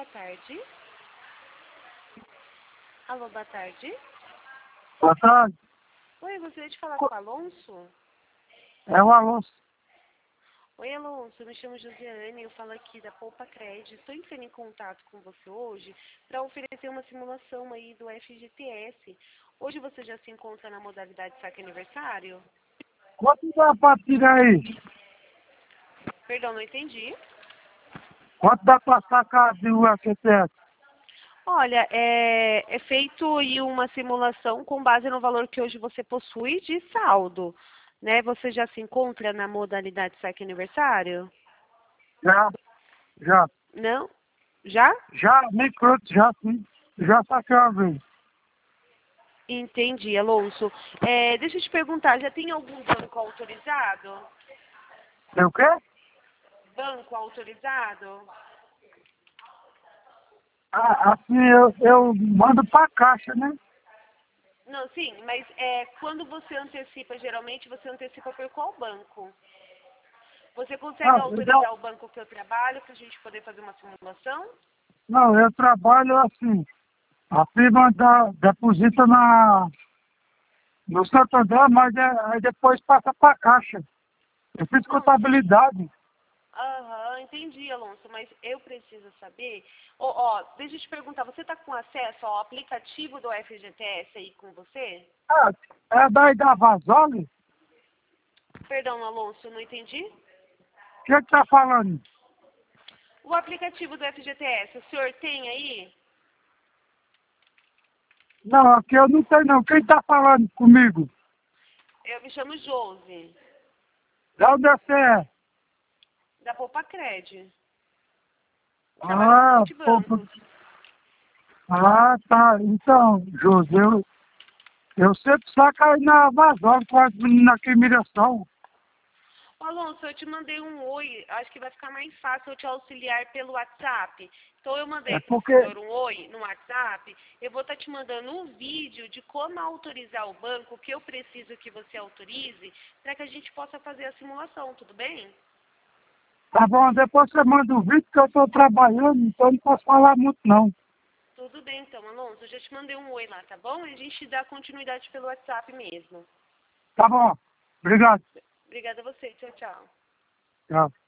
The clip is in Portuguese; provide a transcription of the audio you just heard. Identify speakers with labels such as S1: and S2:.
S1: boa tarde. Alô, boa tarde.
S2: Boa tarde.
S1: Oi, eu gostaria de falar com o Alonso.
S2: É o Alonso.
S1: Oi, Alonso, eu me chamo Josiane, eu falo aqui da Poupa Crédito. Estou entrando em contato com você hoje para oferecer uma simulação aí do FGTS. Hoje você já se encontra na modalidade saque aniversário?
S2: Quanto dá pra tirar aí?
S1: Perdão, não entendi.
S2: Quanto dá pra sacar do FGTS?
S1: Olha, é feito aí uma simulação com base no valor que hoje você possui de saldo, né? Você já se encontra na modalidade saque aniversário?
S2: Já.
S1: Não? Já?
S2: Já, micro, já sim. Já saquei uma vez.
S1: Entendi, Alonso. Deixa eu te perguntar, já tem algum banco autorizado?
S2: Tem o quê?
S1: Banco autorizado?
S2: Ah, assim, eu mando pra caixa, né?
S1: Não, sim, mas quando você antecipa, geralmente você antecipa por qual banco? Você consegue
S2: Ah,
S1: autorizar o banco que eu trabalho para a gente poder fazer uma simulação?
S2: não, eu trabalho assim. A firma deposita no Santander, mas aí depois passa pra caixa. Eu fiz
S1: Não, sim.
S2: contabilidade.
S1: Aham, entendi, Alonso, mas eu preciso saber. Deixa eu te perguntar, você está com acesso ao aplicativo do FGTS aí com você?
S2: Ah, é daí da Vazoli?
S1: Perdão, Alonso, não entendi.
S2: O que tá falando?
S1: O aplicativo do FGTS, o senhor tem aí?
S2: Não, aqui eu não tenho não. Quem tá falando comigo?
S1: Eu me chamo Josi,
S2: De onde você é?
S1: da Poupa Cred. Trabalho com
S2: Ah, pô,
S1: multibancos.
S2: ah, tá. Então, José, eu sempre saco aí na Vazoli com as meninas aqui em Miração.
S1: Ô, Alonso, eu te mandei um oi, acho que vai ficar mais fácil eu te auxiliar pelo WhatsApp. Então eu
S2: É
S1: mandei para o
S2: porque,
S1: senhor um oi no WhatsApp, eu vou estar te mandando um vídeo de como autorizar o banco, o que eu preciso que você autorize, para que a gente possa fazer a simulação, tudo bem?
S2: tá bom, depois você manda o vídeo que eu tô trabalhando, então não posso falar muito não.
S1: Tudo bem então, Alonso, eu já te mandei um oi lá, tá bom? E a gente dá continuidade pelo WhatsApp mesmo.
S2: Tá bom, obrigado.
S1: Obrigada a você, tchau, tchau.
S2: Tchau.